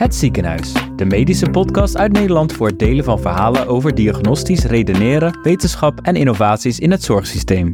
Het Ziekenhuis, de medische podcast uit Nederland voor het delen van verhalen over diagnostisch redeneren, wetenschap en innovaties in het zorgsysteem.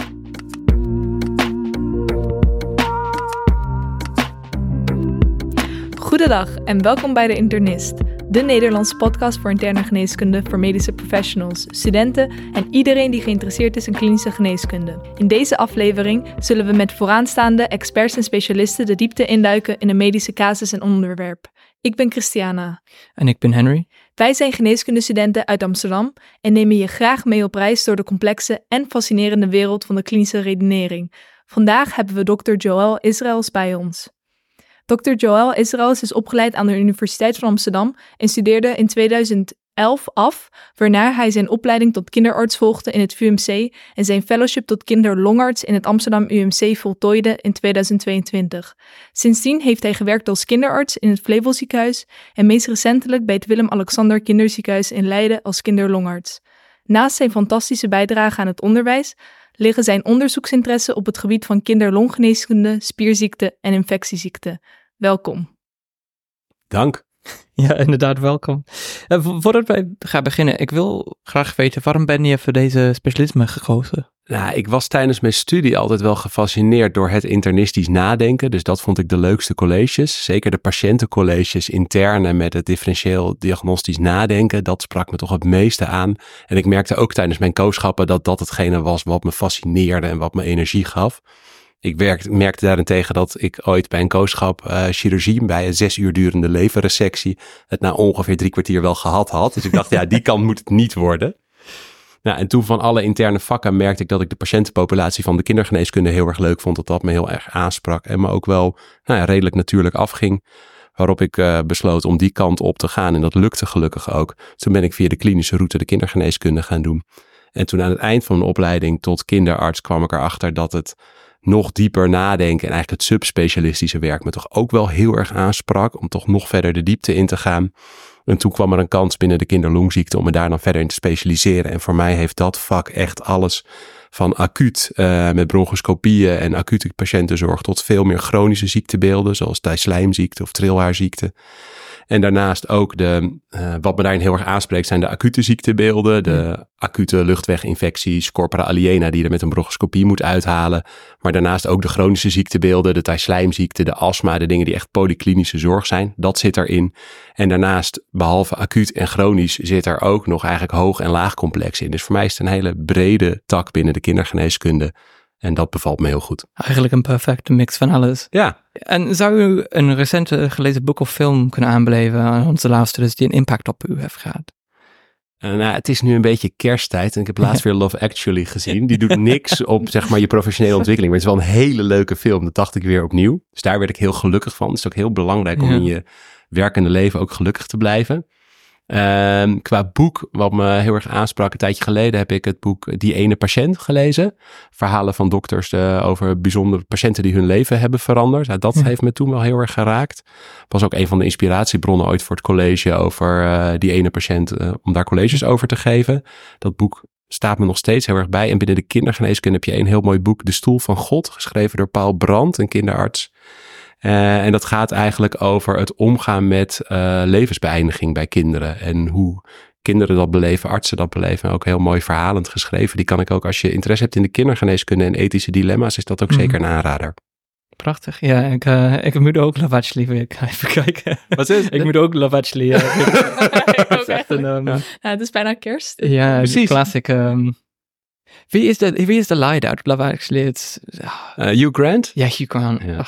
Goedendag en welkom bij De Internist, de Nederlandse podcast voor interne geneeskunde voor medische professionals, studenten en iedereen die geïnteresseerd is in klinische geneeskunde. In deze aflevering zullen we met vooraanstaande experts en specialisten de diepte induiken in een medische casus en onderwerp. Ik ben Christiana. En ik ben Henry. Wij zijn geneeskundestudenten uit Amsterdam en nemen je graag mee op reis door de complexe en fascinerende wereld van de klinische redenering. Vandaag hebben we Dr. Joël Israëls bij ons. Dr. Joël Israëls is opgeleid aan de Universiteit van Amsterdam en studeerde in 2011 af, waarna hij zijn opleiding tot kinderarts volgde in het VUMC en zijn fellowship tot kinderlongarts in het Amsterdam UMC voltooide in 2022. Sindsdien heeft hij gewerkt als kinderarts in het Flevoziekenhuis en meest recentelijk bij het Willem-Alexander Kinderziekenhuis in Leiden als kinderlongarts. Naast zijn fantastische bijdrage aan het onderwijs liggen zijn onderzoeksinteresse op het gebied van kinderlonggeneeskunde, spierziekten en infectieziekten. Welkom. Dank. Ja, inderdaad, welkom. Voordat wij gaan beginnen, ik wil graag weten, waarom ben je voor deze specialisme gekozen? Nou, ik was tijdens mijn studie altijd wel gefascineerd door het internistisch nadenken. Dus dat vond ik de leukste colleges. Zeker de patiëntencolleges interne met het differentieel diagnostisch nadenken. Dat sprak me toch het meeste aan. En ik merkte ook tijdens mijn kooschappen dat dat hetgene was wat me fascineerde en wat me energie gaf. Ik merkte daarentegen dat ik ooit bij een kooschap chirurgie, bij een 6 uur durende leverresectie, het na ongeveer 3 kwartier wel gehad had. Dus ik dacht, ja, die kant moet het niet worden. Nou, en toen van alle interne vakken merkte ik dat ik de patiëntenpopulatie van de kindergeneeskunde heel erg leuk vond. Dat me heel erg aansprak en me ook wel redelijk natuurlijk afging. Waarop ik besloot om die kant op te gaan en dat lukte gelukkig ook. Toen ben ik via de klinische route de kindergeneeskunde gaan doen. En toen aan het eind van mijn opleiding tot kinderarts kwam ik erachter dat het nog dieper nadenken en eigenlijk het subspecialistische werk me toch ook wel heel erg aansprak om toch nog verder de diepte in te gaan. En toen kwam er een kans binnen de kinderlongziekte om me daar dan verder in te specialiseren. En voor mij heeft dat vak echt alles van acuut met bronchoscopieën en acute patiëntenzorg tot veel meer chronische ziektebeelden zoals Thijs-Slijmziekte of trilhaarziekte. En daarnaast ook wat me daarin heel erg aanspreekt zijn de acute ziektebeelden, de acute luchtweginfecties, corpora aliena die je er met een bronchoscopie moet uithalen. Maar daarnaast ook de chronische ziektebeelden, de Thijs-Slijmziekte, de astma, de dingen die echt polyklinische zorg zijn. Dat zit erin. En daarnaast, behalve acuut en chronisch, zit er ook nog eigenlijk hoog- en laagcomplex in. Dus voor mij is het een hele brede tak binnen de kindergeneeskunde. En dat bevalt me heel goed. Eigenlijk een perfecte mix van alles. Ja. En zou u een recente gelezen boek of film kunnen aanbeleven aan onze luisteraars die een impact op u heeft gehad? Het is nu een beetje kersttijd en ik heb laatst weer Love Actually gezien. Die doet niks op zeg maar je professionele ontwikkeling, maar het is wel een hele leuke film. Dat dacht ik weer opnieuw. Dus daar werd ik heel gelukkig van. Het is ook heel belangrijk om in je werkende leven ook gelukkig te blijven. Qua boek, wat me heel erg aansprak, een tijdje geleden heb ik het boek Die Ene Patiënt gelezen. Verhalen van dokters over bijzondere patiënten die hun leven hebben veranderd. Nou, dat heeft me toen wel heel erg geraakt. Was ook een van de inspiratiebronnen ooit voor het college over Die Ene Patiënt, om daar colleges over te geven. Dat boek staat me nog steeds heel erg bij. En binnen de kindergeneeskunde heb je een heel mooi boek, De Stoel van God, geschreven door Paul Brandt, een kinderarts. En dat gaat eigenlijk over het omgaan met levensbeëindiging bij kinderen. En hoe kinderen dat beleven, artsen dat beleven. Ook heel mooi verhalend geschreven. Die kan ik ook, als je interesse hebt in de kindergeneeskunde en ethische dilemma's, is dat ook zeker een aanrader. Prachtig. Ja, ik moet ook Love Actually weer even kijken. Wat is het? Ik moet ook Love Actually. Het is bijna kerst. Ja, precies. Classic. Wie is de leider uit Love Actually? Hugh Grant? Ja, Hugh Grant. Ja.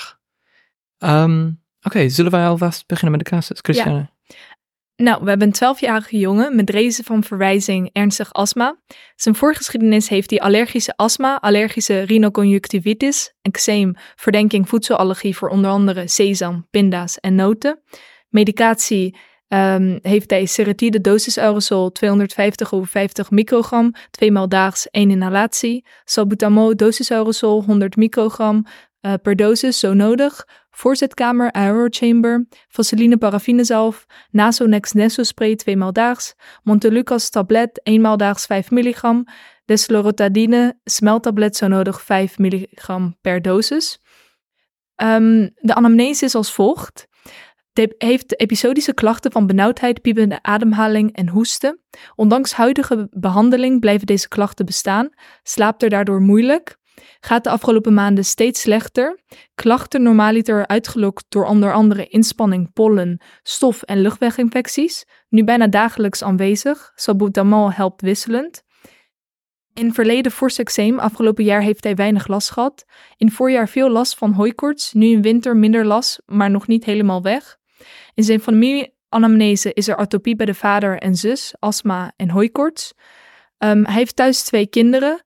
Oké, zullen wij alvast beginnen met de casus, Christiane? Ja. Nou, we hebben een 12-jarige jongen met rezen van verwijzing ernstig astma. Zijn voorgeschiedenis heeft hij allergische astma, allergische rhinoconjunctivitis, eczeem, verdenking voedselallergie voor onder andere sesam, pinda's en noten. Medicatie heeft hij seretide dosisaerosol 250/50 microgram, 2 maal daags, 1 inhalatie. Salbutamol dosisaerosol 100 microgram per dosis, zo nodig. Voorzetkamer, aerochamber, vaseline paraffinezalf, Nasonex Nesospray 2 maal daags, Montelukast tablet 1 maal daags 5 milligram, Deslorotadine smeltablet zo nodig 5 milligram per dosis. De anamnese is als volgt. heeft episodische klachten van benauwdheid, piepende ademhaling en hoesten. Ondanks huidige behandeling blijven deze klachten bestaan. Slaapt er daardoor moeilijk. Gaat de afgelopen maanden steeds slechter. Klachten normaliter uitgelokt door onder andere inspanning, pollen, stof- en luchtweginfecties. Nu bijna dagelijks aanwezig. Salbutamol helpt wisselend. In verleden fors eczeem, afgelopen jaar heeft hij weinig last gehad. In voorjaar veel last van hooikoorts, nu in winter minder last, maar nog niet helemaal weg. In zijn familieanamnese is er atopie bij de vader en zus, astma en hooikoorts. Hij heeft thuis 2 kinderen.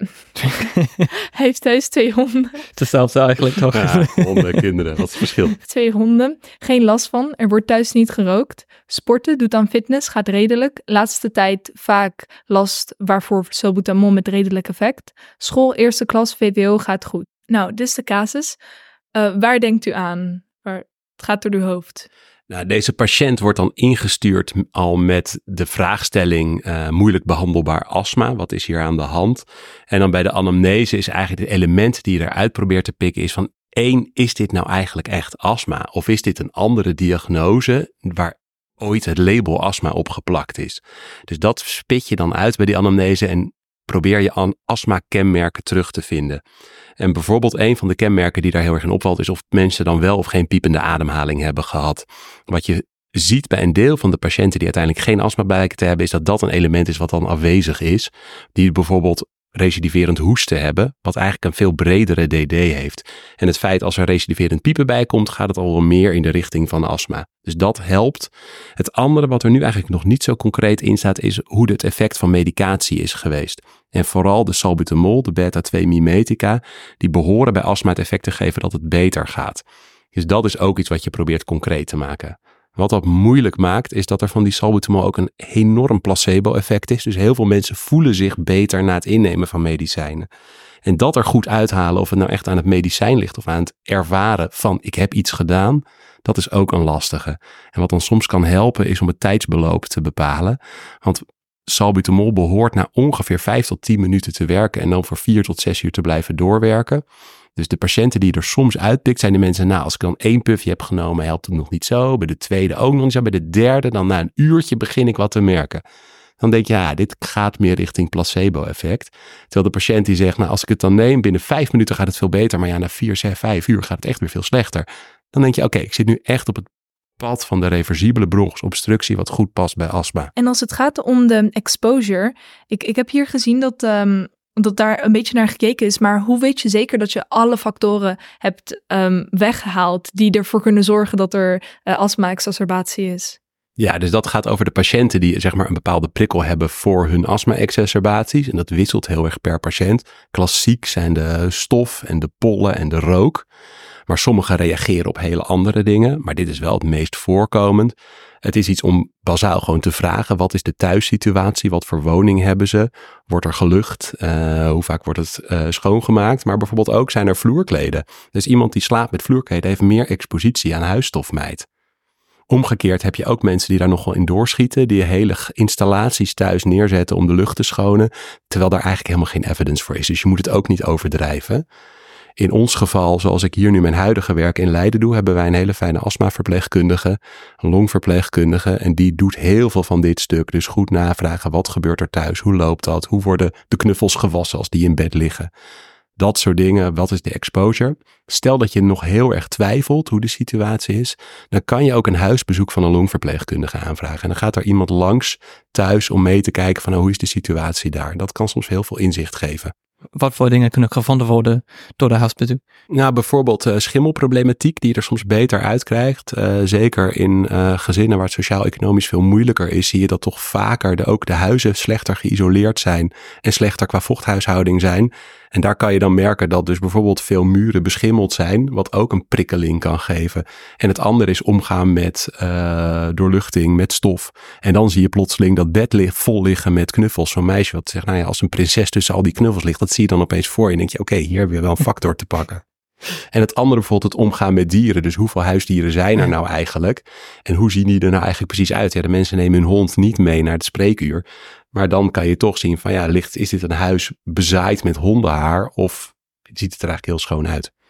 Hij heeft thuis 2 honden. Hetzelfde eigenlijk toch? Ja, honden en kinderen, wat is het verschil? 2 honden, geen last van, er wordt thuis niet gerookt. Sporten, doet aan fitness, gaat redelijk. Laatste tijd vaak last waarvoor salbutamol met redelijk effect. School, eerste klas, VWO gaat goed. Nou, dit is de casus. Waar denkt u aan? Het gaat door uw hoofd. Nou, deze patiënt wordt dan ingestuurd al met de vraagstelling moeilijk behandelbaar astma. Wat is hier aan de hand? En dan bij de anamnese is eigenlijk het element die je eruit probeert te pikken is van 1, is dit nou eigenlijk echt astma? Of is dit een andere diagnose waar ooit het label astma opgeplakt is? Dus dat spit je dan uit bij die anamnese en probeer je astma-kenmerken terug te vinden. En bijvoorbeeld een van de kenmerken die daar heel erg in opvalt is of mensen dan wel of geen piepende ademhaling hebben gehad. Wat je ziet bij een deel van de patiënten die uiteindelijk geen astma blijken te hebben, is dat dat een element is wat dan afwezig is. Die bijvoorbeeld recidiverend hoesten hebben, wat eigenlijk een veel bredere DD heeft. En het feit als er recidiverend piepen bij komt, gaat het al wel meer in de richting van astma. Dus dat helpt. Het andere wat er nu eigenlijk nog niet zo concreet in staat, is hoe het effect van medicatie is geweest. En vooral de salbutamol, de beta-2 mimetica, die behoren bij astma het effect te geven dat het beter gaat. Dus dat is ook iets wat je probeert concreet te maken. Wat dat moeilijk maakt, is dat er van die salbutamol ook een enorm placebo-effect is. Dus heel veel mensen voelen zich beter na het innemen van medicijnen. En dat er goed uithalen of het nou echt aan het medicijn ligt of aan het ervaren van ik heb iets gedaan, dat is ook een lastige. En wat dan soms kan helpen is om het tijdsbeloop te bepalen. Want salbutamol behoort na ongeveer 5 tot 10 minuten te werken en dan voor 4 tot 6 uur te blijven doorwerken. Dus de patiënten die er soms uitpikt zijn de mensen, nou als ik dan 1 puffje heb genomen helpt het nog niet zo. Bij de tweede ook nog niet zo. Bij de derde dan na een uurtje begin ik wat te merken. Dan denk je, ja, dit gaat meer richting placebo-effect. Terwijl de patiënt die zegt, nou als ik het dan neem, binnen 5 minuten gaat het veel beter. Maar ja, na 4, 6, 5 uur gaat het echt weer veel slechter. Dan denk je, oké, ik zit nu echt op het pad van de reversibele bronchusobstructie, wat goed past bij astma. En als het gaat om de exposure, ik heb hier gezien dat daar een beetje naar gekeken is, maar hoe weet je zeker dat je alle factoren hebt weggehaald die ervoor kunnen zorgen dat er astma-exacerbatie is? Ja, dus dat gaat over de patiënten die zeg maar een bepaalde prikkel hebben voor hun astma-exacerbaties. En dat wisselt heel erg per patiënt. Klassiek zijn de stof en de pollen en de rook. Maar sommigen reageren op hele andere dingen. Maar dit is wel het meest voorkomend. Het is iets om bazaal gewoon te vragen. Wat is de thuissituatie? Wat voor woning hebben ze? Wordt er gelucht? Hoe vaak wordt het schoongemaakt? Maar bijvoorbeeld ook zijn er vloerkleden. Dus iemand die slaapt met vloerkleden heeft meer expositie aan huisstofmijt. Omgekeerd heb je ook mensen die daar nog wel in doorschieten. Die hele installaties thuis neerzetten om de lucht te schonen. Terwijl daar eigenlijk helemaal geen evidence voor is. Dus je moet het ook niet overdrijven. In ons geval, zoals ik hier nu mijn huidige werk in Leiden doe, hebben wij een hele fijne astmaverpleegkundige, een longverpleegkundige. En die doet heel veel van dit stuk. Dus goed navragen, wat gebeurt er thuis? Hoe loopt dat? Hoe worden de knuffels gewassen als die in bed liggen? Dat soort dingen, wat is de exposure? Stel dat je nog heel erg twijfelt hoe de situatie is, dan kan je ook een huisbezoek van een longverpleegkundige aanvragen. En dan gaat er iemand langs thuis om mee te kijken van hoe is de situatie daar. Dat kan soms heel veel inzicht geven. Wat voor dingen kunnen gevonden worden door de huisbezoek? Nou, bijvoorbeeld schimmelproblematiek die je er soms beter uitkrijgt. Zeker in gezinnen waar het sociaal-economisch veel moeilijker is, zie je dat toch vaker ook de huizen slechter geïsoleerd zijn en slechter qua vochthuishouding zijn. En daar kan je dan merken dat dus bijvoorbeeld veel muren beschimmeld zijn, wat ook een prikkeling kan geven. En het andere is omgaan met doorluchting, met stof. En dan zie je plotseling dat bed vol liggen met knuffels. Zo'n meisje wat zegt, nou ja, als een prinses tussen al die knuffels ligt, dat zie je dan opeens voor je. En denk je, oké, hier hebben we wel een factor te pakken. En het andere bijvoorbeeld het omgaan met dieren. Dus hoeveel huisdieren zijn er nou eigenlijk? En hoe zien die er nou eigenlijk precies uit? Ja, de mensen nemen hun hond niet mee naar het spreekuur. Maar dan kan je toch zien van ja, is dit een huis bezaaid met hondenhaar of ziet het er eigenlijk heel schoon uit?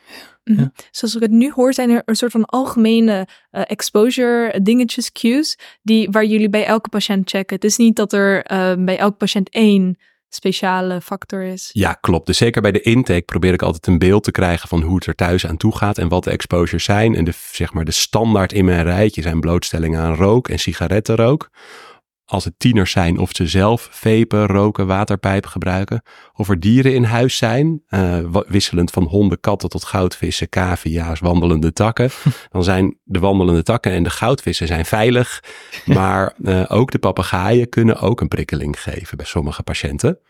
Ja. Zoals ik het nu hoor, zijn er een soort van algemene exposure dingetjes, cues, waar jullie bij elke patiënt checken. Het is niet dat er bij elke patiënt 1 speciale factor is. Ja, klopt. Dus zeker bij de intake probeer ik altijd een beeld te krijgen van hoe het er thuis aan toe gaat en wat de exposures zijn. En de standaard in mijn rijtje zijn blootstellingen aan rook en sigarettenrook. Als het tieners zijn, of ze zelf vapen, roken, waterpijpen gebruiken. Of er dieren in huis zijn, wisselend van honden, katten tot goudvissen, cavia's, wandelende takken. Dan zijn de wandelende takken en de goudvissen zijn veilig. Maar ook de papegaaien kunnen ook een prikkeling geven bij sommige patiënten.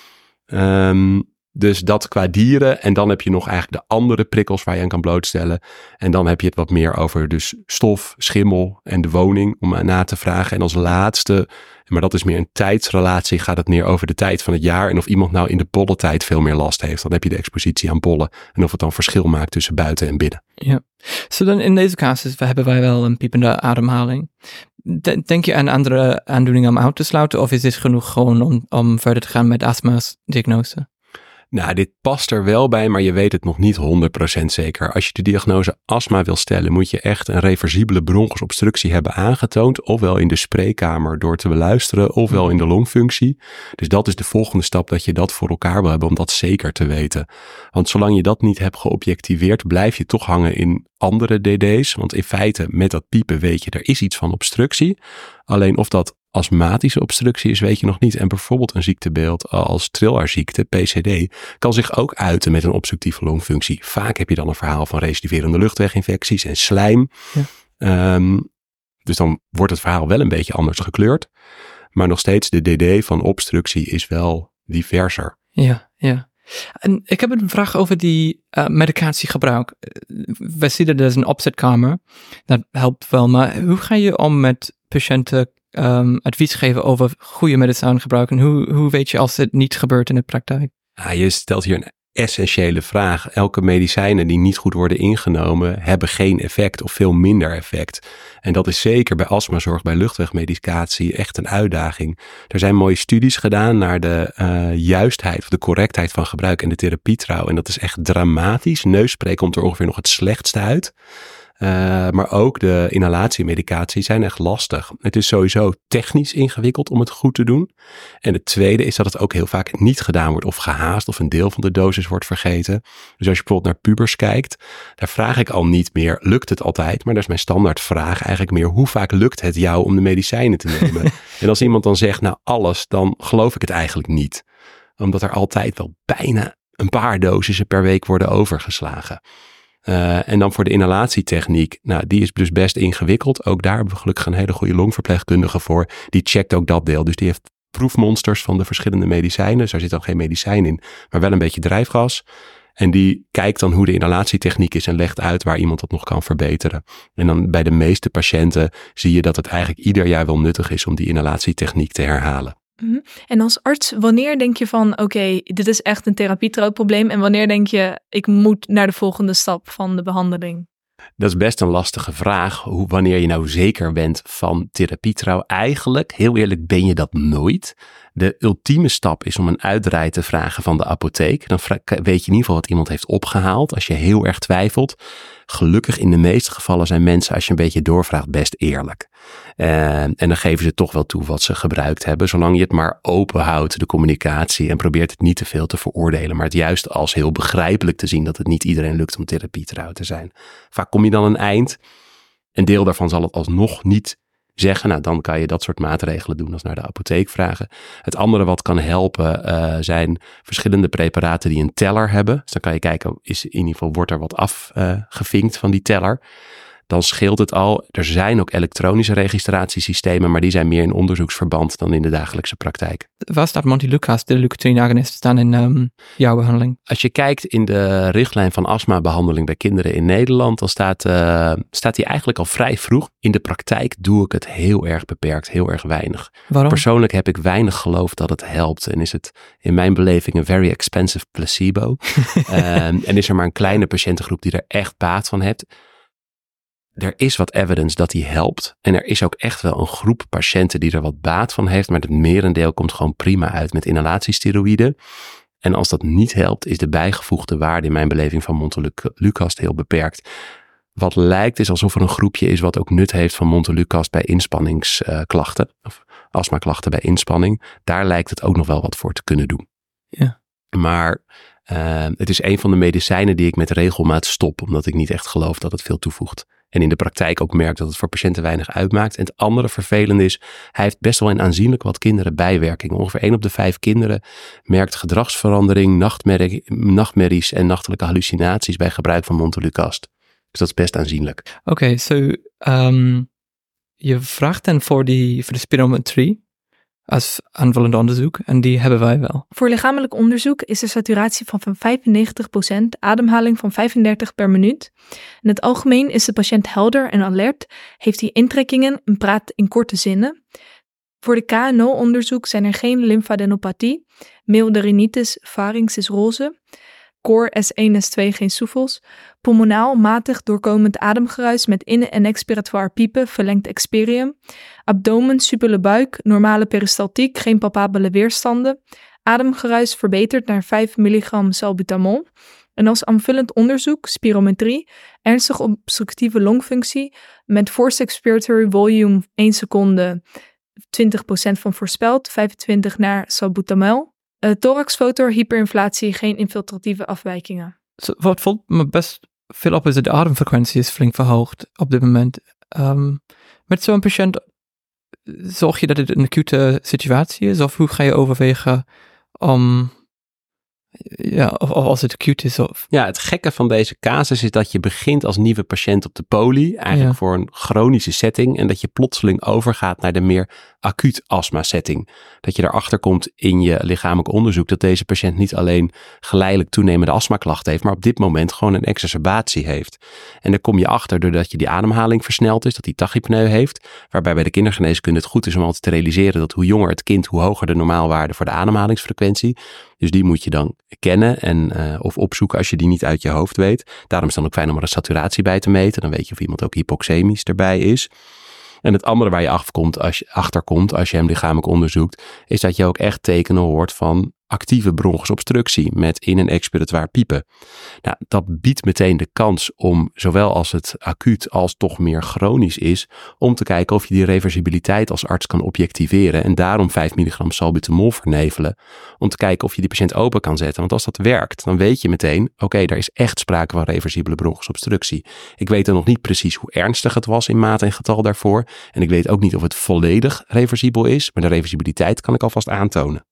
Dus dat qua dieren. En dan heb je nog eigenlijk de andere prikkels waar je aan kan blootstellen. En dan heb je het wat meer over dus stof, schimmel en de woning om na te vragen. En als laatste, maar dat is meer een tijdsrelatie, gaat het meer over de tijd van het jaar. En of iemand nou in de bollentijd veel meer last heeft. Dan heb je de expositie aan bollen. En of het dan verschil maakt tussen buiten en binnen. Ja. Zo dan in deze casus hebben wij wel een piepende ademhaling. Denk je aan andere aandoeningen om uit te sluiten? Of is dit genoeg gewoon om verder te gaan met astma's diagnose? Nou, dit past er wel bij, maar je weet het nog niet 100% zeker. Als je de diagnose astma wil stellen, moet je echt een reversibele bronchusobstructie hebben aangetoond. Ofwel in de spreekkamer door te beluisteren, ofwel in de longfunctie. Dus dat is de volgende stap, dat je dat voor elkaar wil hebben om dat zeker te weten. Want zolang je dat niet hebt geobjectiveerd, blijf je toch hangen in andere DD's. Want in feite, met dat piepen weet je, er is iets van obstructie. Alleen of dat astmatische obstructie is, weet je nog niet. En bijvoorbeeld een ziektebeeld als trillerziekte, PCD, kan zich ook uiten met een obstructieve longfunctie. Vaak heb je dan een verhaal van recidiverende luchtweginfecties en slijm. Ja. Dus dan wordt het verhaal wel een beetje anders gekleurd. Maar nog steeds de DD van obstructie is wel diverser. Ja. En ik heb een vraag over die medicatiegebruik. We zien dat er is een opzetkamer. Dat helpt wel, maar hoe ga je om met patiënten advies geven over goede medicijn gebruiken? Hoe weet je als het niet gebeurt in de praktijk? Je stelt hier een essentiële vraag. Elke medicijnen die niet goed worden ingenomen hebben geen effect of veel minder effect. En dat is zeker bij astmazorg, bij luchtwegmedicatie echt een uitdaging. Er zijn mooie studies gedaan naar de juistheid of de correctheid van gebruik en de therapietrouw. En dat is echt dramatisch. Neusspray komt er ongeveer nog het slechtste uit. Maar ook de inhalatiemedicatie zijn echt lastig. Het is sowieso technisch ingewikkeld om het goed te doen. En het tweede is dat het ook heel vaak niet gedaan wordt of gehaast of een deel van de dosis wordt vergeten. Dus als je bijvoorbeeld naar pubers kijkt, daar vraag ik al niet meer, lukt het altijd? Maar dat is mijn standaardvraag eigenlijk meer, hoe vaak lukt het jou om de medicijnen te nemen? En als iemand dan zegt, nou alles, dan geloof ik het eigenlijk niet. Omdat er altijd wel bijna een paar dosissen per week worden overgeslagen. En dan voor de inhalatietechniek, nou die is dus best ingewikkeld. Ook daar hebben we gelukkig een hele goede longverpleegkundige voor. Die checkt ook dat deel. Dus die heeft proefmonsters van de verschillende medicijnen. Dus daar zit dan geen medicijn in, maar wel een beetje drijfgas. En die kijkt dan hoe de inhalatietechniek is en legt uit waar iemand dat nog kan verbeteren. En dan bij de meeste patiënten zie je dat het eigenlijk ieder jaar wel nuttig is om die inhalatietechniek te herhalen. En als arts, wanneer denk je van oké, dit is echt een therapietrouwprobleem en wanneer denk je ik moet naar de volgende stap van de behandeling? Dat is best een lastige vraag, wanneer je nou zeker bent van therapietrouw. Eigenlijk, heel eerlijk, ben je dat nooit. De ultieme stap is om een uitdraai te vragen van de apotheek. Dan weet je in ieder geval wat iemand heeft opgehaald als je heel erg twijfelt. Gelukkig in de meeste gevallen zijn mensen, als je een beetje doorvraagt, best eerlijk. En dan geven ze toch wel toe wat ze gebruikt hebben. Zolang je het maar open houdt, de communicatie, en probeert het niet te veel te veroordelen. Maar het juist als heel begrijpelijk te zien dat het niet iedereen lukt om therapietrouw te zijn. Vaak kom je dan een eind. Een deel daarvan zal het alsnog niet zeggen. Nou, dan kan je dat soort maatregelen doen als naar de apotheek vragen. Het andere wat kan helpen zijn verschillende preparaten die een teller hebben. Dus dan kan je kijken, in ieder geval wordt er wat afgevinkt van die teller. Dan scheelt het al. Er zijn ook elektronische registratiesystemen, maar die zijn meer in onderzoeksverband dan in de dagelijkse praktijk. Waar staat Montelukast, de leukotrienagonist, staan in jouw behandeling? Als je kijkt in de richtlijn van astmabehandeling bij kinderen in Nederland, dan staat die eigenlijk al vrij vroeg. In de praktijk doe ik het heel erg beperkt, heel erg weinig. Waarom? Persoonlijk heb ik weinig geloof dat het helpt en is het in mijn beleving een very expensive placebo. En is er maar een kleine patiëntengroep die er echt baat van heeft. Er is wat evidence dat die helpt. En er is ook echt wel een groep patiënten die er wat baat van heeft. Maar het merendeel komt gewoon prima uit met inhalatiesteroïden. En als dat niet helpt, is de bijgevoegde waarde in mijn beleving van Montelukast heel beperkt. Wat lijkt is alsof er een groepje is wat ook nut heeft van Montelukast bij inspanningsklachten. Of astmaklachten bij inspanning. Daar lijkt het ook nog wel wat voor te kunnen doen. Ja. Maar het is een van de medicijnen die ik met regelmaat stop. Omdat ik niet echt geloof dat het veel toevoegt. En in de praktijk ook merk dat het voor patiënten weinig uitmaakt. En het andere vervelende is, hij heeft best wel in aanzienlijk wat kinderen bijwerkingen. Ongeveer 1 op de 5 kinderen merkt gedragsverandering, nachtmerries en nachtelijke hallucinaties bij gebruik van Montelukast. Dus dat is best aanzienlijk. Oké, je vraagt dan voor de spirometrie als aanvullend onderzoek en die hebben wij wel. Voor lichamelijk onderzoek is de saturatie van 95%, ademhaling van 35 per minuut. In het algemeen is de patiënt helder en alert, heeft hij intrekkingen en praat in korte zinnen. Voor de KNO-onderzoek zijn er geen lymfadenopathie, milde rhinitis, pharynx is roze, core S1, S2 geen soefels, pulmonaal matig doorkomend ademgeruis met in- en expiratoire piepen, verlengd experium, abdomen, supele buik, normale peristaltiek, geen palpabele weerstanden, ademgeruis verbeterd naar 5 milligram salbutamol. En als aanvullend onderzoek, spirometrie, ernstig obstructieve longfunctie met forced expiratory volume 1 seconde, 20% van voorspeld, 25 naar salbutamol. Thoraxfoto, hyperinflatie, geen infiltratieve afwijkingen. Wat valt me best veel op is dat de ademfrequentie is flink verhoogd op dit moment. Met zo'n patiënt, zorg je dat het een acute situatie is? Of hoe ga je overwegen om... of als het acuut is of... Ja, het gekke van deze casus is dat je begint als nieuwe patiënt op de poli, eigenlijk voor een chronische setting, en dat je plotseling overgaat naar de meer acuut astma setting. Dat je erachter komt in je lichamelijk onderzoek dat deze patiënt niet alleen geleidelijk toenemende astmaklachten heeft, maar op dit moment gewoon een exacerbatie heeft. En daar kom je achter doordat je die ademhaling versneld is, dat hij tachypneu heeft, waarbij bij de kindergeneeskunde het goed is om altijd te realiseren dat hoe jonger het kind, hoe hoger de normaalwaarde voor de ademhalingsfrequentie. Dus die moet je dan kennen en of opzoeken als je die niet uit je hoofd weet. Daarom is het dan ook fijn om er een saturatie bij te meten. Dan weet je of iemand ook hypoxemisch erbij is. En het andere waar je achterkomt als je hem lichamelijk onderzoekt, is dat je ook echt tekenen hoort van actieve bronchusobstructie met in- en expiratoire piepen. Nou, dat biedt meteen de kans om, zowel als het acuut als toch meer chronisch is, om te kijken of je die reversibiliteit als arts kan objectiveren en daarom 5 milligram salbutamol vernevelen, om te kijken of je die patiënt open kan zetten. Want als dat werkt, dan weet je meteen, oké, daar is echt sprake van reversibele bronchusobstructie. Ik weet dan nog niet precies hoe ernstig het was in maat en getal daarvoor, en ik weet ook niet of het volledig reversibel is, maar de reversibiliteit kan ik alvast aantonen.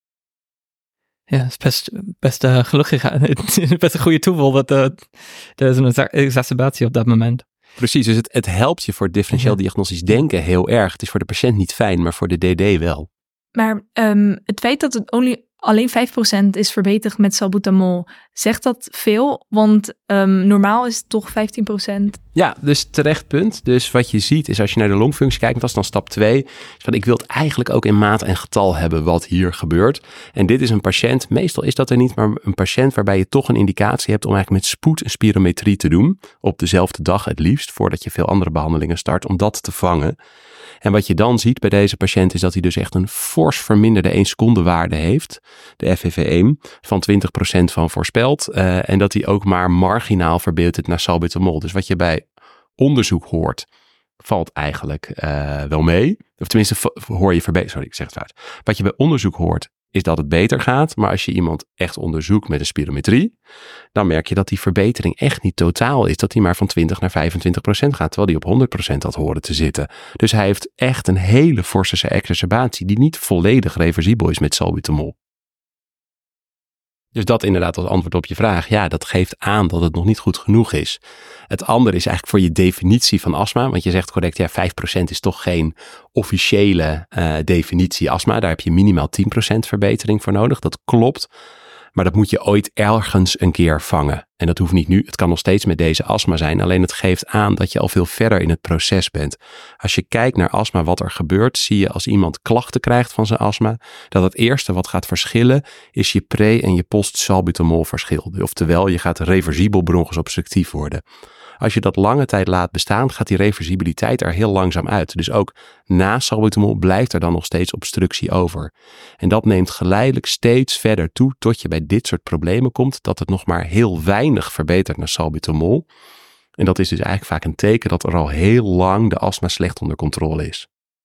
Ja, het is best gelukkig. Het is best een goede toeval dat er is een exacerbatie op dat moment. Precies, dus het helpt je voor het differentieel diagnostisch denken heel erg. Het is voor de patiënt niet fijn, maar voor de DD wel. Maar het feit dat het alleen 5% is verbeterd met salbutamol, zegt dat veel? Want normaal is het toch 15%? Ja, dus terecht punt. Dus wat je ziet is als je naar de longfunctie kijkt, dat is dan stap 2. Is van, ik wil het eigenlijk ook in maat en getal hebben wat hier gebeurt. En dit is een patiënt, meestal is dat er niet, maar een patiënt waarbij je toch een indicatie hebt om eigenlijk met spoed een spirometrie te doen. Op dezelfde dag het liefst, voordat je veel andere behandelingen start, om dat te vangen. En wat je dan ziet bij deze patiënt is dat hij dus echt een fors verminderde 1 seconde waarde heeft. De FEV1 van 20% van voorspeld. En dat hij ook maar marginaal verbetert naar salbutamol. Dus wat je bij onderzoek hoort, valt eigenlijk wel mee. Of tenminste hoor je verbeterd. Sorry, ik zeg het fout. Wat je bij onderzoek hoort is dat het beter gaat. Maar als je iemand echt onderzoekt met een spirometrie, dan merk je dat die verbetering echt niet totaal is. Dat hij maar van 20 naar 25% gaat, terwijl hij op 100% had horen te zitten. Dus hij heeft echt een hele forse exacerbatie die niet volledig reversibel is met salbutamol. Dus dat inderdaad als antwoord op je vraag. Ja, dat geeft aan dat het nog niet goed genoeg is. Het andere is eigenlijk voor je definitie van astma. Want je zegt correct, ja, 5% is toch geen officiële definitie astma. Daar heb je minimaal 10% verbetering voor nodig. Dat klopt. Maar dat moet je ooit ergens een keer vangen. En dat hoeft niet nu. Het kan nog steeds met deze astma zijn. Alleen het geeft aan dat je al veel verder in het proces bent. Als je kijkt naar astma, wat er gebeurt, zie je als iemand klachten krijgt van zijn astma, dat het eerste wat gaat verschillen is je pre- en je post-salbutamol verschil. Oftewel, je gaat reversibel bronchusobstructief worden. Als je dat lange tijd laat bestaan, gaat die reversibiliteit er heel langzaam uit. Dus ook na salbutamol blijft er dan nog steeds obstructie over. En dat neemt geleidelijk steeds verder toe tot je bij dit soort problemen komt, dat het nog maar heel weinig verbetert naar salbutamol. En dat is dus eigenlijk vaak een teken dat er al heel lang de astma slecht onder controle is.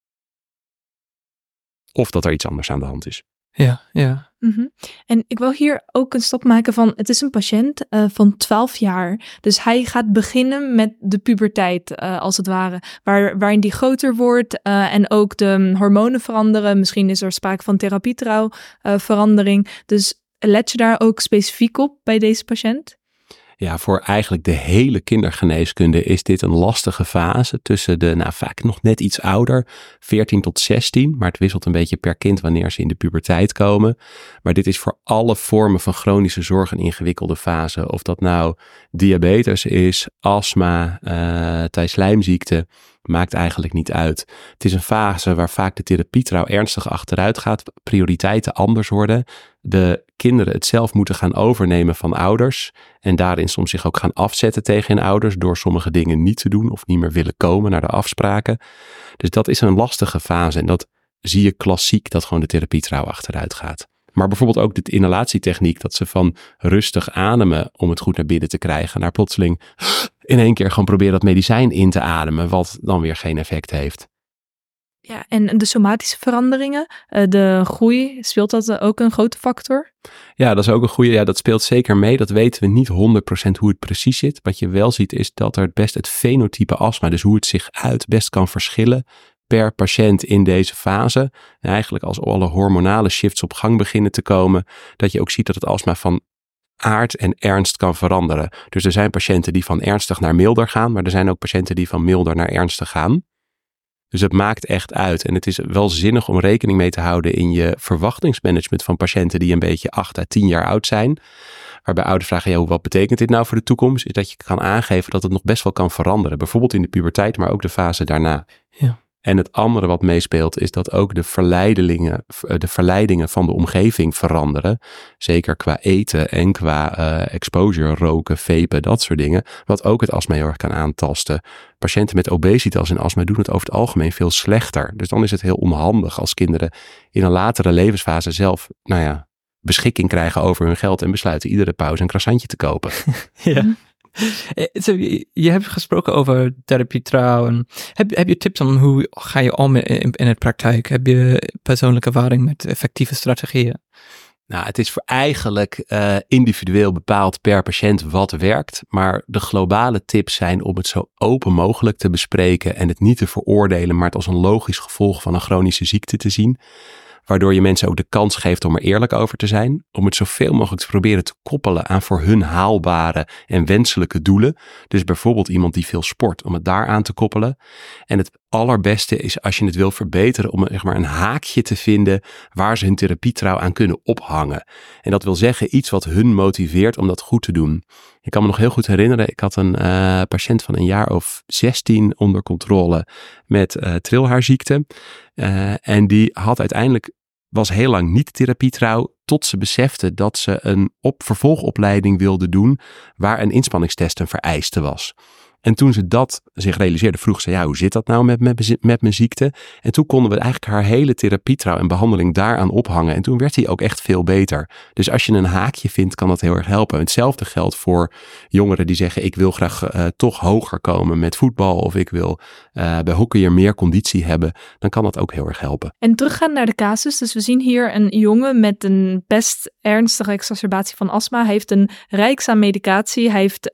Of dat er iets anders aan de hand is. Ja. Mm-hmm. En ik wil hier ook een stap maken van, het is een patiënt van 12 jaar. Dus hij gaat beginnen met de puberteit, als het ware. Waarin die groter wordt en ook de hormonen veranderen. Misschien is er sprake van therapietrouw-verandering. Dus let je daar ook specifiek op bij deze patiënt? Ja, voor eigenlijk de hele kindergeneeskunde is dit een lastige fase tussen de, vaak nog net iets ouder, 14 tot 16. Maar het wisselt een beetje per kind wanneer ze in de puberteit komen. Maar dit is voor alle vormen van chronische zorg een ingewikkelde fase. Of dat nou diabetes is, astma, Tay-Slijmziekte, maakt eigenlijk niet uit. Het is een fase waar vaak de therapietrouw ernstig achteruit gaat, prioriteiten anders worden. De kinderen het zelf moeten gaan overnemen van ouders en daarin soms zich ook gaan afzetten tegen hun ouders door sommige dingen niet te doen of niet meer willen komen naar de afspraken. Dus dat is een lastige fase en dat zie je klassiek dat gewoon de therapietrouw achteruit gaat. Maar bijvoorbeeld ook de inhalatietechniek, dat ze van rustig ademen om het goed naar binnen te krijgen, naar plotseling in één keer gewoon proberen dat medicijn in te ademen, wat dan weer geen effect heeft. Ja, en de somatische veranderingen, de groei, speelt dat ook een grote factor? Ja, dat is ook een goede. Ja, dat speelt zeker mee. Dat weten we niet 100% hoe het precies zit. Wat je wel ziet is dat er best het fenotype astma, dus hoe het zich uit, best kan verschillen per patiënt in deze fase. En eigenlijk als alle hormonale shifts op gang beginnen te komen, dat je ook ziet dat het astma van aard en ernst kan veranderen. Dus er zijn patiënten die van ernstig naar milder gaan, maar er zijn ook patiënten die van milder naar ernstig gaan. Dus het maakt echt uit. En het is wel zinnig om rekening mee te houden in je verwachtingsmanagement van patiënten die een beetje 8 à 10 jaar oud zijn. Waarbij ouders vragen, wat betekent dit nou voor de toekomst? Is dat je kan aangeven dat het nog best wel kan veranderen. Bijvoorbeeld in de puberteit, maar ook de fase daarna. Ja. En het andere wat meespeelt is dat ook de verleidingen van de omgeving veranderen. Zeker qua eten en qua exposure, roken, vapen, dat soort dingen. Wat ook het astma heel erg kan aantasten. Patiënten met obesitas en astma doen het over het algemeen veel slechter. Dus dan is het heel onhandig als kinderen in een latere levensfase zelf, beschikking krijgen over hun geld en besluiten iedere pauze een croissantje te kopen. Ja. Je hebt gesproken over therapietrouw. Heb je tips om hoe ga je om in het praktijk? Heb je persoonlijke ervaring met effectieve strategieën? Nou, het is voor eigenlijk individueel bepaald per patiënt wat werkt. Maar de globale tips zijn om het zo open mogelijk te bespreken en het niet te veroordelen, maar het als een logisch gevolg van een chronische ziekte te zien. Waardoor je mensen ook de kans geeft om er eerlijk over te zijn. Om het zoveel mogelijk te proberen te koppelen aan voor hun haalbare en wenselijke doelen. Dus bijvoorbeeld iemand die veel sport, om het daar aan te koppelen. En het allerbeste is als je het wil verbeteren om een haakje te vinden waar ze hun therapietrouw aan kunnen ophangen. En dat wil zeggen iets wat hun motiveert om dat goed te doen. Ik kan me nog heel goed herinneren, ik had een patiënt van een jaar of 16 onder controle met trilhaarziekte. En die had uiteindelijk, was heel lang niet therapietrouw, tot ze besefte dat ze een vervolgopleiding wilde doen waar een inspanningstest een vereiste was. En toen ze dat zich realiseerde, vroeg ze, hoe zit dat nou met mijn ziekte? En toen konden we eigenlijk haar hele therapietrouw en behandeling daaraan ophangen. En toen werd hij ook echt veel beter. Dus als je een haakje vindt, kan dat heel erg helpen. Hetzelfde geldt voor jongeren die zeggen, ik wil graag toch hoger komen met voetbal. Of ik wil bij hockeyer meer conditie hebben. Dan kan dat ook heel erg helpen. En teruggaan naar de casus. Dus we zien hier een jongen met een best ernstige exacerbatie van astma. Hij heeft een rijks aan medicatie. Hij heeft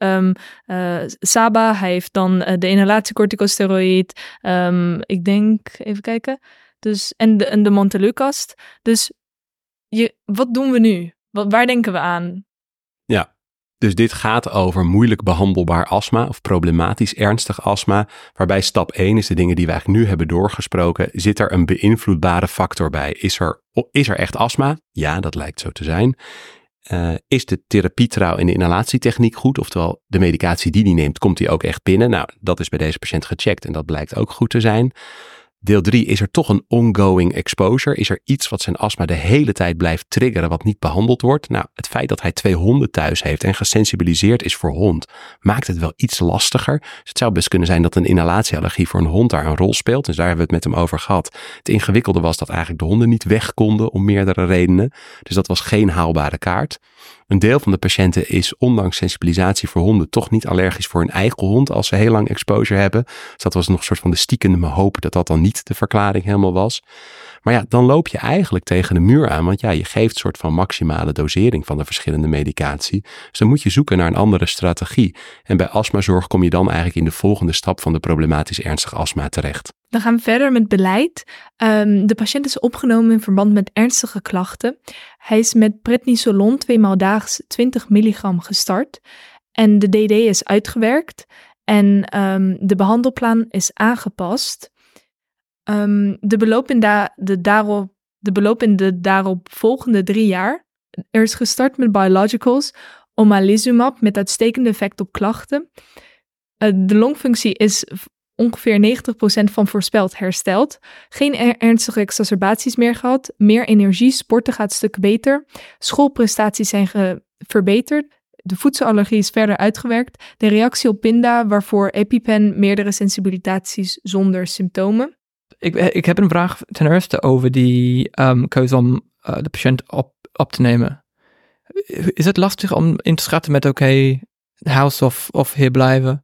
SABA. Hij heeft dan de inhalatiecorticosteroïd. Ik denk, even kijken. Dus, en de Montelukast. Dus wat doen we nu? Waar denken we aan? Ja, dus dit gaat over moeilijk behandelbaar astma of problematisch ernstig astma. Waarbij stap 1 is de dingen die we eigenlijk nu hebben doorgesproken. Zit er een beïnvloedbare factor bij? Is er echt astma? Ja, dat lijkt zo te zijn. Is de therapietrouw en de inhalatietechniek goed? Oftewel, de medicatie die neemt, komt die ook echt binnen? Nou, dat is bij deze patiënt gecheckt en dat blijkt ook goed te zijn. Deel 3, is er toch een ongoing exposure? Is er iets wat zijn astma de hele tijd blijft triggeren wat niet behandeld wordt? Nou, het feit dat hij 2 honden thuis heeft en gesensibiliseerd is voor hond, maakt het wel iets lastiger. Dus het zou best kunnen zijn dat een inhalatieallergie voor een hond daar een rol speelt. Dus daar hebben we het met hem over gehad. Het ingewikkelde was dat eigenlijk de honden niet weg konden om meerdere redenen. Dus dat was geen haalbare kaart. Een deel van de patiënten is ondanks sensibilisatie voor honden toch niet allergisch voor hun eigen hond als ze heel lang exposure hebben. Dus dat was nog een soort van de stiekende hoop dat dat dan niet de verklaring helemaal was. Maar ja, dan loop je eigenlijk tegen de muur aan, want ja, je geeft een soort van maximale dosering van de verschillende medicatie. Dus dan moet je zoeken naar een andere strategie. En bij astmazorg kom je dan eigenlijk in de volgende stap van de problematisch ernstig astma terecht. Dan gaan we verder met beleid. De patiënt is opgenomen in verband met ernstige klachten. Hij is met prednisolon 2 maal daags 20 milligram gestart. En de DD is uitgewerkt. En de behandelplan is aangepast. De beloop in de daarop volgende 3 jaar. Er is gestart met biologicals, omalizumab met uitstekende effect op klachten. De longfunctie is ongeveer 90% van voorspeld hersteld. Geen ernstige exacerbaties meer gehad. Meer energie, sporten gaat stukken beter. Schoolprestaties zijn verbeterd. De voedselallergie is verder uitgewerkt. De reactie op Pinda, waarvoor EpiPen meerdere sensibilisaties zonder symptomen. Ik heb een vraag ten eerste over die keuze om de patiënt op te nemen. Is het lastig om in te schatten met house of hier blijven?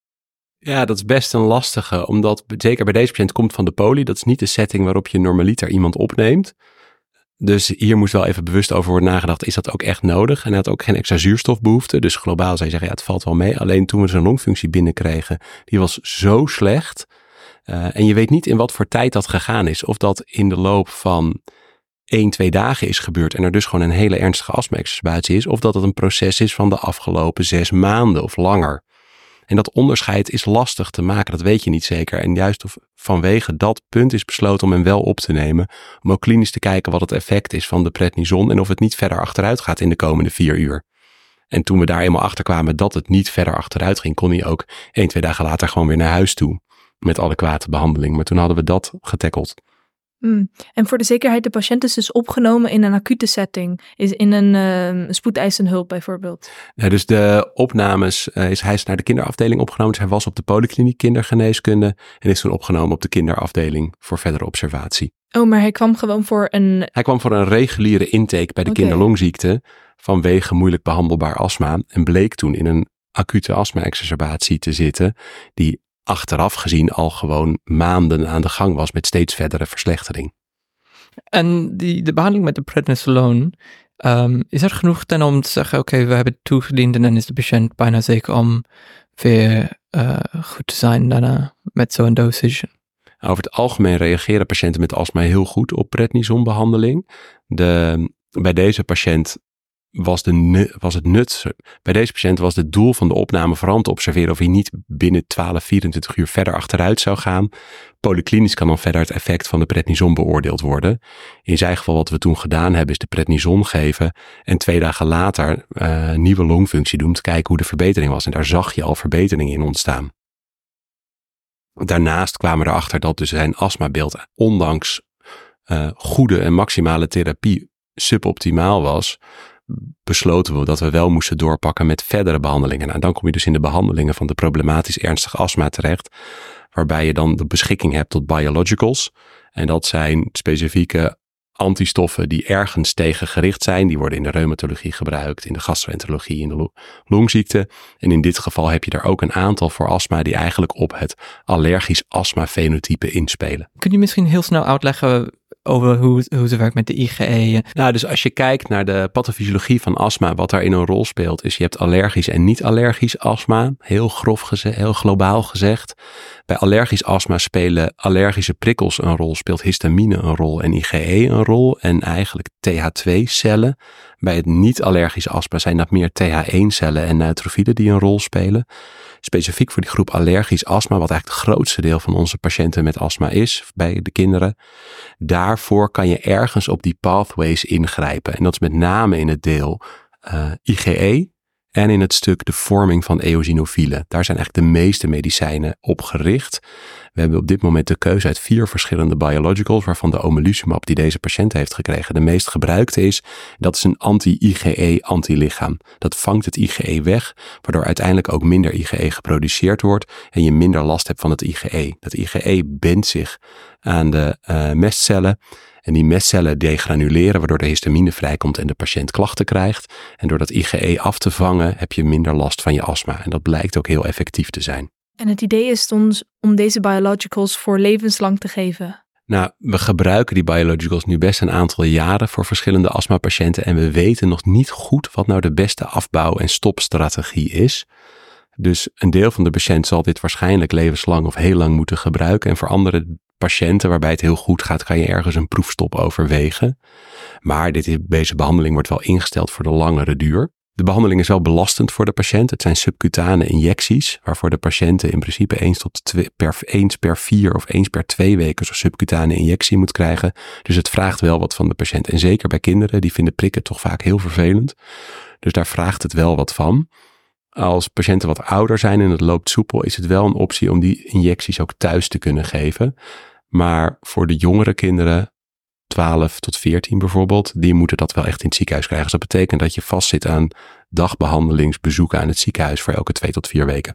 Ja, dat is best een lastige, omdat zeker bij deze patiënt komt van de poli. Dat is niet de setting waarop je normaliter iemand opneemt. Dus hier moest wel even bewust over worden nagedacht, is dat ook echt nodig? En hij had ook geen extra zuurstofbehoefte, dus globaal zou je zeggen, ja, het valt wel mee. Alleen toen we zijn longfunctie binnenkregen, die was zo slecht. En je weet niet in wat voor tijd dat gegaan is. Of dat in de loop van 1-2 dagen is gebeurd en er dus gewoon een hele ernstige astma-exacerbatie is. Of dat het een proces is van de afgelopen 6 maanden of langer. En dat onderscheid is lastig te maken, dat weet je niet zeker. En juist vanwege dat punt is besloten om hem wel op te nemen. Om ook klinisch te kijken wat het effect is van de prednison en of het niet verder achteruit gaat in de komende 4 uur. En toen we daar eenmaal achter kwamen dat het niet verder achteruit ging, kon hij ook 1-2 dagen later gewoon weer naar huis toe. Met adequate behandeling. Maar toen hadden we dat getackeld. En voor de zekerheid, de patiënt is dus opgenomen in een acute setting. Is in een spoedeisende hulp bijvoorbeeld. Ja, dus de opnames, hij is naar de kinderafdeling opgenomen. Dus hij was op de polykliniek kindergeneeskunde. En is toen opgenomen op de kinderafdeling voor verdere observatie. Oh, maar hij kwam gewoon voor een... Hij kwam voor een reguliere intake bij de kinderlongziekte. Vanwege moeilijk behandelbaar astma. En bleek toen in een acute astma-exacerbatie te zitten. Die achteraf gezien al gewoon maanden aan de gang was met steeds verdere verslechtering. En de behandeling met de prednisolone, is er genoeg dan om te zeggen, oké, we hebben het toegediend en dan is de patiënt bijna zeker om weer goed te zijn daarna met zo'n dosage? Over het algemeen reageren patiënten met astma heel goed op prednisonbehandeling. Bij deze patiënt was het doel van de opname vooral om te observeren of hij niet binnen 12-24 uur verder achteruit zou gaan. Polyklinisch kan dan verder het effect van de prednison beoordeeld worden. In zijn geval wat we toen gedaan hebben is de prednison geven en 2 dagen later nieuwe longfunctie doen om te kijken hoe de verbetering was. En daar zag je al verbetering in ontstaan. Daarnaast kwamen we erachter dat dus zijn astmabeeld ondanks goede en maximale therapie suboptimaal was. Besloten we dat we wel moesten doorpakken met verdere behandelingen. Nou, dan kom je dus in de behandelingen van de problematisch ernstig astma terecht, waarbij je dan de beschikking hebt tot biologicals. En dat zijn specifieke antistoffen die ergens tegen gericht zijn. Die worden in de reumatologie gebruikt, in de gastroenterologie, in de longziekte. En in dit geval heb je daar ook een aantal voor astma die eigenlijk op het allergisch astma-fenotype inspelen. Kun je misschien heel snel uitleggen over hoe ze werkt met de IgE? Nou, dus als je kijkt naar de pathofysiologie van astma, wat daarin een rol speelt, is je hebt allergisch en niet-allergisch astma. Heel grof gezegd, heel globaal gezegd. Bij allergisch astma spelen allergische prikkels een rol, speelt histamine een rol en IgE een rol en eigenlijk TH2-cellen. Bij het niet-allergisch astma zijn dat meer TH1-cellen en neutrofielen die een rol spelen. Specifiek voor die groep allergisch astma, wat eigenlijk het grootste deel van onze patiënten met astma is, bij de kinderen. Daarvoor kan je ergens op die pathways ingrijpen. En dat is met name in het deel IgE en in het stuk de vorming van eosinofielen. Daar zijn eigenlijk de meeste medicijnen op gericht. We hebben op dit moment de keuze uit 4 verschillende biologicals, waarvan de omalizumab die deze patiënt heeft gekregen de meest gebruikte is. Dat is een anti-IgE-antilichaam. Dat vangt het IgE weg, waardoor uiteindelijk ook minder IgE geproduceerd wordt en je minder last hebt van het IgE. Dat IgE bindt zich aan de mestcellen. En die mestcellen degranuleren, waardoor de histamine vrijkomt en de patiënt klachten krijgt. En door dat IgE af te vangen heb je minder last van je astma. En dat blijkt ook heel effectief te zijn. En het idee is dus om deze biologicals voor levenslang te geven. Nou, we gebruiken die biologicals nu best een aantal jaren voor verschillende astmapatiënten. En we weten nog niet goed wat nou de beste afbouw- en stopstrategie is. Dus een deel van de patiënt zal dit waarschijnlijk levenslang of heel lang moeten gebruiken. En voor andere patiënten waarbij het heel goed gaat, kan je ergens een proefstop overwegen. Maar deze behandeling wordt wel ingesteld voor de langere duur. De behandeling is wel belastend voor de patiënt. Het zijn subcutane injecties, waarvoor de patiënten in principe eens per 4 of eens per 2 weken zo'n subcutane injectie moet krijgen. Dus het vraagt wel wat van de patiënt. En zeker bij kinderen, die vinden prikken toch vaak heel vervelend. Dus daar vraagt het wel wat van. Als patiënten wat ouder zijn en het loopt soepel, is het wel een optie om die injecties ook thuis te kunnen geven. Maar voor de jongere kinderen, 12 tot 14 bijvoorbeeld, die moeten dat wel echt in het ziekenhuis krijgen. Dus dat betekent dat je vastzit aan dagbehandelingsbezoeken aan het ziekenhuis voor elke 2 tot 4 weken.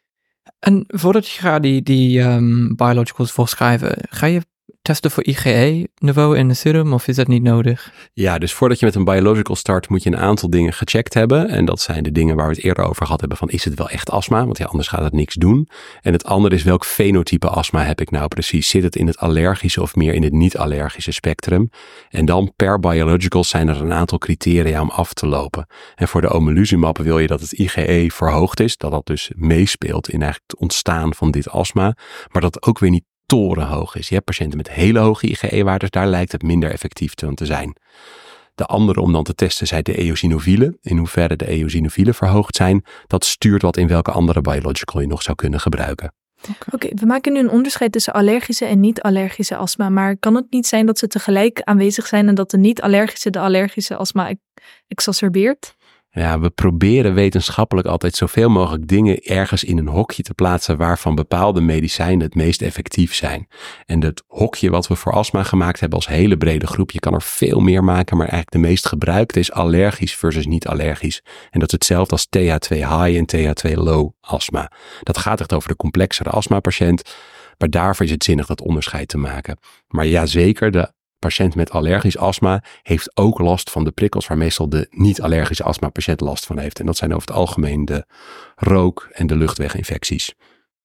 En voordat je gaat die biologicals voorschrijven, ga je testen voor IgE-niveau in de serum of is dat niet nodig? Ja, dus voordat je met een biological start moet je een aantal dingen gecheckt hebben. En dat zijn de dingen waar we het eerder over gehad hebben van is het wel echt astma? Want ja, anders gaat het niks doen. En het andere is welk fenotype astma heb ik nou precies? Zit het in het allergische of meer in het niet-allergische spectrum? En dan per biological zijn er een aantal criteria om af te lopen. En voor de omalizumab wil je dat het IgE verhoogd is. Dat dat dus meespeelt in eigenlijk het ontstaan van dit astma. Maar dat het ook weer niet torenhoog is. Je hebt patiënten met hele hoge IgE-waardes, daar lijkt het minder effectief te zijn. De andere om dan te testen zijn de eosinofielen. In hoeverre de eosinofielen verhoogd zijn, dat stuurt wat in welke andere biological je nog zou kunnen gebruiken. Oké, we maken nu een onderscheid tussen allergische en niet-allergische astma, maar kan het niet zijn dat ze tegelijk aanwezig zijn en dat de niet-allergische de allergische astma exacerbeert? Ja, we proberen wetenschappelijk altijd zoveel mogelijk dingen ergens in een hokje te plaatsen waarvan bepaalde medicijnen het meest effectief zijn. En het hokje wat we voor astma gemaakt hebben als hele brede groep, je kan er veel meer maken, maar eigenlijk de meest gebruikte is allergisch versus niet allergisch. En dat is hetzelfde als TH2 high en TH2 low astma. Dat gaat echt over de complexere astmapatiënt, maar daarvoor is het zinnig dat onderscheid te maken. Maar ja, zeker, de patiënt met allergisch astma heeft ook last van de prikkels waar meestal de niet-allergische astmapatiënt last van heeft. En dat zijn over het algemeen de rook- en de luchtweginfecties.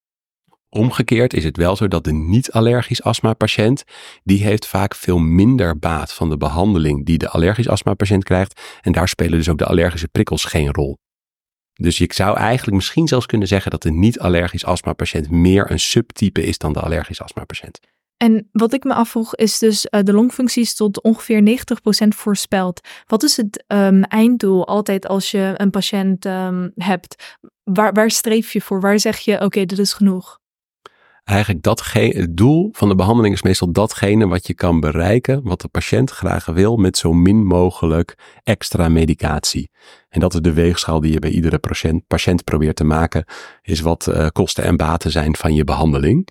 Omgekeerd is het wel zo dat de niet-allergisch astmapatiënt, die heeft vaak veel minder baat van de behandeling die de allergisch astmapatiënt krijgt. En daar spelen dus ook de allergische prikkels geen rol. Dus je zou eigenlijk misschien zelfs kunnen zeggen dat de niet-allergisch astmapatiënt meer een subtype is dan de allergisch astmapatiënt. En wat ik me afvroeg is dus de longfuncties tot ongeveer 90% voorspeld. Wat is het einddoel altijd als je een patiënt hebt? Waar streef je voor? Waar zeg je oké, dit is genoeg? Eigenlijk het doel van de behandeling is meestal datgene wat je kan bereiken, wat de patiënt graag wil met zo min mogelijk extra medicatie. En dat is de weegschaal die je bij iedere patiënt probeert te maken, is wat kosten en baten zijn van je behandeling.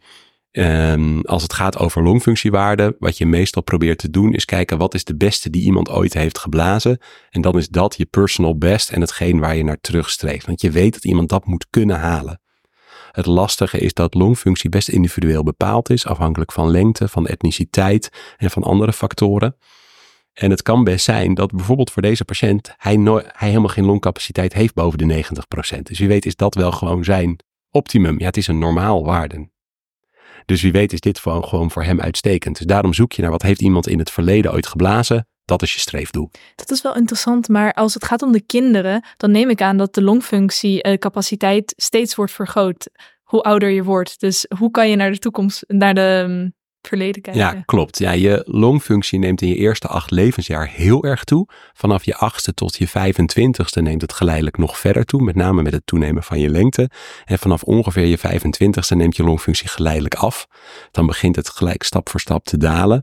Als het gaat over longfunctiewaarden, wat je meestal probeert te doen is kijken wat is de beste die iemand ooit heeft geblazen. En dan is dat je personal best en hetgeen waar je naar terugstreeft. Want je weet dat iemand dat moet kunnen halen. Het lastige is dat longfunctie best individueel bepaald is, afhankelijk van lengte, van etniciteit en van andere factoren. En het kan best zijn dat bijvoorbeeld voor deze patiënt hij helemaal geen longcapaciteit heeft boven de 90%. Dus wie weet is dat wel gewoon zijn optimum. Ja, het is een normaal waarde. Dus wie weet is dit gewoon voor hem uitstekend. Dus daarom zoek je naar wat heeft iemand in het verleden ooit geblazen. Dat is je streefdoel. Dat is wel interessant, maar als het gaat om de kinderen, dan neem ik aan dat de longfunctiecapaciteit steeds wordt vergroot. Hoe ouder je wordt. Dus hoe kan je naar de toekomst, naar de verleden kijken? Ja, klopt. Ja, je longfunctie neemt in je eerste 8 levensjaar heel erg toe. Vanaf je 8e tot je 25e neemt het geleidelijk nog verder toe. Met name met het toenemen van je lengte. En vanaf ongeveer je 25e neemt je longfunctie geleidelijk af. Dan begint het gelijk stap voor stap te dalen.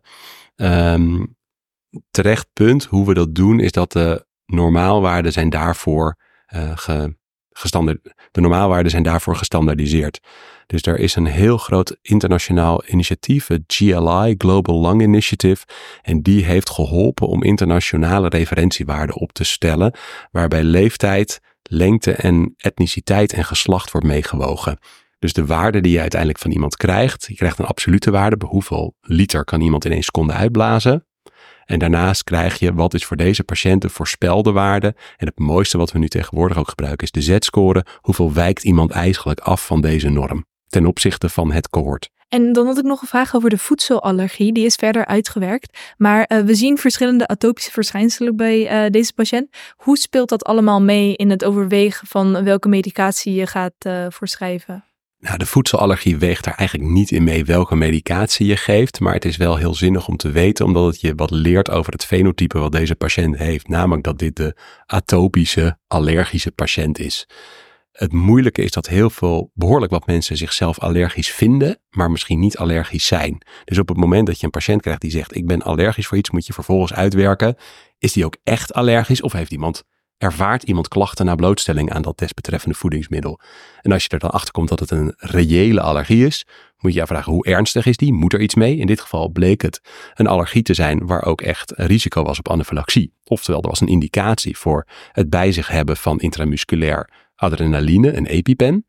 Terecht punt hoe we dat doen is dat de normaalwaarden zijn daarvoor de normaalwaarden zijn daarvoor gestandaardiseerd. Dus er is een heel groot internationaal initiatief, het GLI, Global Lung Initiative. En die heeft geholpen om internationale referentiewaarden op te stellen, waarbij leeftijd, lengte en etniciteit en geslacht wordt meegewogen. Dus de waarde die je uiteindelijk van iemand krijgt, je krijgt een absolute waarde, bij hoeveel liter kan iemand in 1 seconde uitblazen. En daarnaast krijg je wat is voor deze patiënt de voorspelde waarde. En het mooiste wat we nu tegenwoordig ook gebruiken is de Z-score. Hoeveel wijkt iemand eigenlijk af van deze norm ten opzichte van het cohort. En dan had ik nog een vraag over de voedselallergie. Die is verder uitgewerkt. Maar we zien verschillende atopische verschijnselen bij deze patiënt. Hoe speelt dat allemaal mee in het overwegen van welke medicatie je gaat voorschrijven? Nou, de voedselallergie weegt daar eigenlijk niet in mee welke medicatie je geeft. Maar het is wel heel zinnig om te weten, omdat het je wat leert over het fenotype wat deze patiënt heeft. Namelijk dat dit de atopische, allergische patiënt is. Het moeilijke is dat behoorlijk wat mensen zichzelf allergisch vinden, maar misschien niet allergisch zijn. Dus op het moment dat je een patiënt krijgt die zegt, ik ben allergisch voor iets, moet je vervolgens uitwerken. Is die ook echt allergisch of ervaart iemand klachten na blootstelling aan dat desbetreffende voedingsmiddel? En als je er dan achter komt dat het een reële allergie is, moet je je afvragen hoe ernstig is die? Moet er iets mee? In dit geval bleek het een allergie te zijn waar ook echt een risico was op anafylaxie. Oftewel, er was een indicatie voor het bij zich hebben van intramusculair adrenaline, een EpiPen.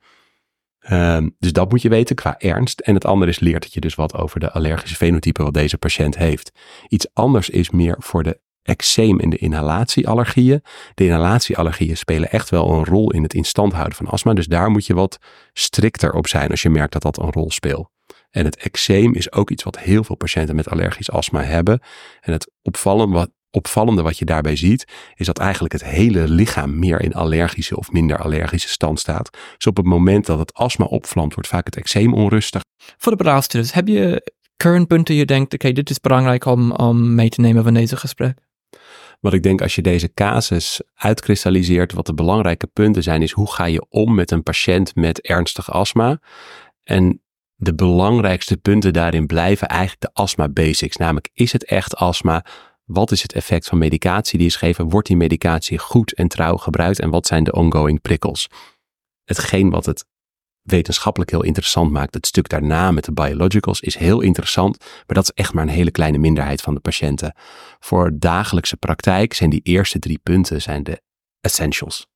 Dus dat moet je weten qua ernst. En het andere leert het je dus wat over de allergische fenotype wat deze patiënt heeft. Iets anders is meer voor de eczeem en de inhalatieallergieën. De inhalatieallergieën spelen echt wel een rol in het in stand houden van astma. Dus daar moet je wat strikter op zijn als je merkt dat dat een rol speelt. En het eczeem is ook iets wat heel veel patiënten met allergisch astma hebben. En het opvallende wat je daarbij ziet, is dat eigenlijk het hele lichaam meer in allergische of minder allergische stand staat. Dus op het moment dat het astma opvlamt, wordt vaak het eczeem onrustig. Voor de beluisteraars, heb je kernpunten je denkt, oké, dit is belangrijk om mee te nemen van deze gesprek? Wat ik denk als je deze casus uitkristalliseert, wat de belangrijke punten zijn, is hoe ga je om met een patiënt met ernstig astma? En de belangrijkste punten daarin blijven eigenlijk de astma basics. Namelijk, is het echt astma? Wat is het effect van medicatie die is gegeven? Wordt die medicatie goed en trouw gebruikt? En wat zijn de ongoing prikkels? Hetgeen wat het wetenschappelijk heel interessant maakt, het stuk daarna met de biologicals, is heel interessant. Maar dat is echt maar een hele kleine minderheid van de patiënten. Voor dagelijkse praktijk zijn die eerste 3 punten zijn de essentials.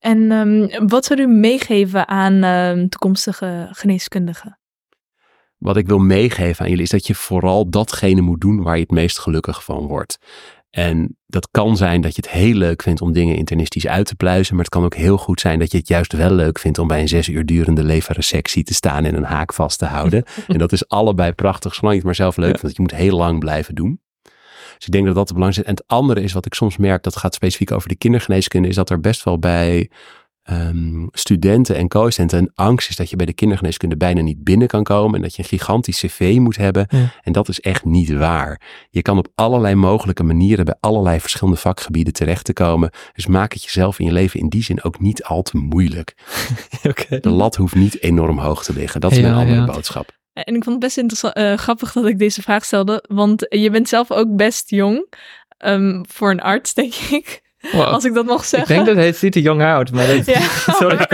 En wat zou u meegeven aan toekomstige geneeskundigen? Wat ik wil meegeven aan jullie is dat je vooral datgene moet doen waar je het meest gelukkig van wordt. En dat kan zijn dat je het heel leuk vindt om dingen internistisch uit te pluizen, maar het kan ook heel goed zijn dat je het juist wel leuk vindt om bij een 6 uur durende leverresectie te staan en een haak vast te houden. En dat is allebei prachtig, zolang je het maar zelf leuk vindt, want je moet heel lang blijven doen. Dus ik denk dat dat de belangrijkste is. En het andere is wat ik soms merk, dat gaat specifiek over de kindergeneeskunde, is dat er best wel bij studenten en co-assistenten een angst is dat je bij de kindergeneeskunde bijna niet binnen kan komen en dat je een gigantisch cv moet hebben. Ja. En dat is echt niet waar. Je kan op allerlei mogelijke manieren bij allerlei verschillende vakgebieden terecht te komen. Dus maak het jezelf in je leven in die zin ook niet al te moeilijk. Okay. De lat hoeft niet enorm hoog te liggen. Dat is mijn andere boodschap. En ik vond het best grappig dat ik deze vraag stelde, want je bent zelf ook best jong voor een arts, denk ik. Wow. Als ik dat mag zeggen. Ik denk dat hij ziet er jong uit, maar dat ja, sorry.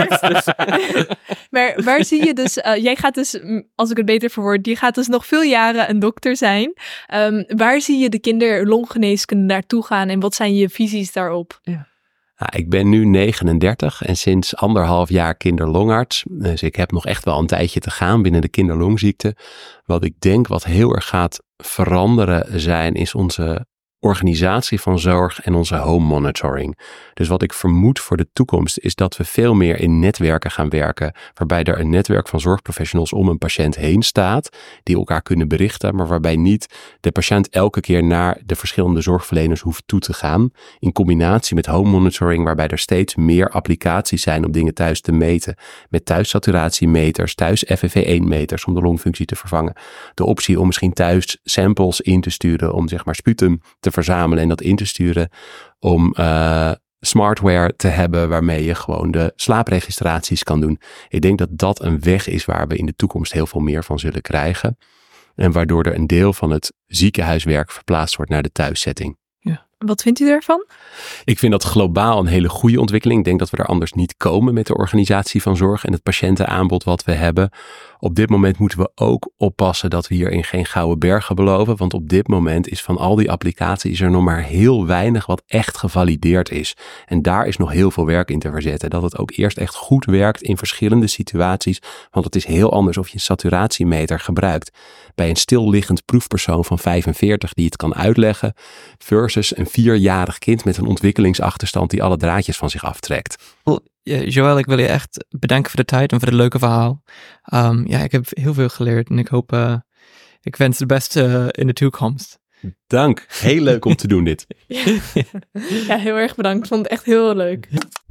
Maar waar zie je dus, jij gaat dus, als ik het beter verwoord, je gaat dus nog veel jaren een dokter zijn. Waar zie je de kinderlonggeneeskunde naartoe gaan en wat zijn je visies daarop? Ja. Nou, ik ben nu 39 en sinds 1,5 jaar kinderlongarts. Dus ik heb nog echt wel een tijdje te gaan binnen de kinderlongziekte. Wat ik denk wat heel erg gaat veranderen zijn, is onze organisatie van zorg en onze home monitoring. Dus wat ik vermoed voor de toekomst is dat we veel meer in netwerken gaan werken, waarbij er een netwerk van zorgprofessionals om een patiënt heen staat, die elkaar kunnen berichten, maar waarbij niet de patiënt elke keer naar de verschillende zorgverleners hoeft toe te gaan, in combinatie met home monitoring, waarbij er steeds meer applicaties zijn om dingen thuis te meten, met thuissaturatiemeters, thuis FEV1-meters om de longfunctie te vervangen. De optie om misschien thuis samples in te sturen om zeg maar sputum te verzamelen en dat in te sturen om smartware te hebben waarmee je gewoon de slaapregistraties kan doen. Ik denk dat dat een weg is waar we in de toekomst heel veel meer van zullen krijgen. En waardoor er een deel van het ziekenhuiswerk verplaatst wordt naar de thuissetting. Ja. Wat vindt u daarvan? Ik vind dat globaal een hele goede ontwikkeling. Ik denk dat we er anders niet komen met de organisatie van zorg en het patiëntenaanbod wat we hebben. Op dit moment moeten we ook oppassen dat we hierin geen gouden bergen beloven. Want op dit moment is van al die applicaties er nog maar heel weinig wat echt gevalideerd is. En daar is nog heel veel werk in te verzetten. Dat het ook eerst echt goed werkt in verschillende situaties. Want het is heel anders of je een saturatiemeter gebruikt bij een stilliggend proefpersoon van 45 die het kan uitleggen, versus een 4-jarig kind met een ontwikkelingsachterstand die alle draadjes van zich aftrekt. Joël, ik wil je echt bedanken voor de tijd en voor het leuke verhaal. Ik heb heel veel geleerd en ik wens het beste in de toekomst. Dank. Heel leuk om te doen dit. Ja, heel erg bedankt. Ik vond het echt heel leuk.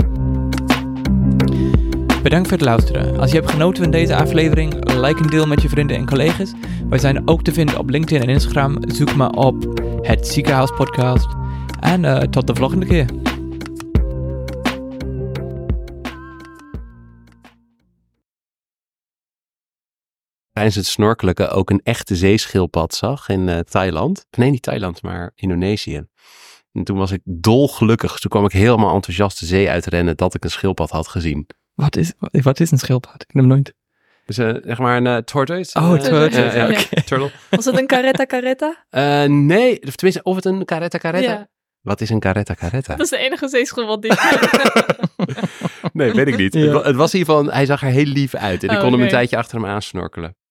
Bedankt voor het luisteren. Als je hebt genoten van deze aflevering, like en deel met je vrienden en collega's. Wij zijn ook te vinden op LinkedIn en Instagram. Zoek maar op Het Ziekenhuis Podcast. En tot de volgende keer. Tijdens het snorkelen ook een echte zeeschildpad zag in Thailand. Nee, niet Thailand, maar Indonesië. En toen was ik dolgelukkig. Toen kwam ik helemaal enthousiast de zee uitrennen dat ik een schildpad had gezien. Wat is een schildpad? Ik heb hem nooit. Dus zeg maar een tortoise. Tortoise. Ja. Turtle. Was het een caretta? Nee, of tenminste, of het een caretta. Ja. Wat is een caretta? Dat is de enige zeeschildpad die Nee, weet ik niet. Ja. Het was in ieder geval, hij zag er heel lief uit. En ik kon hem een tijdje achter hem aansnorkelen.